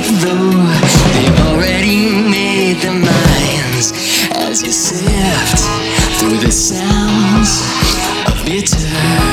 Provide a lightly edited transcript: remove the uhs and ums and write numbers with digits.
though they already made their minds as you sift through the sounds of bitter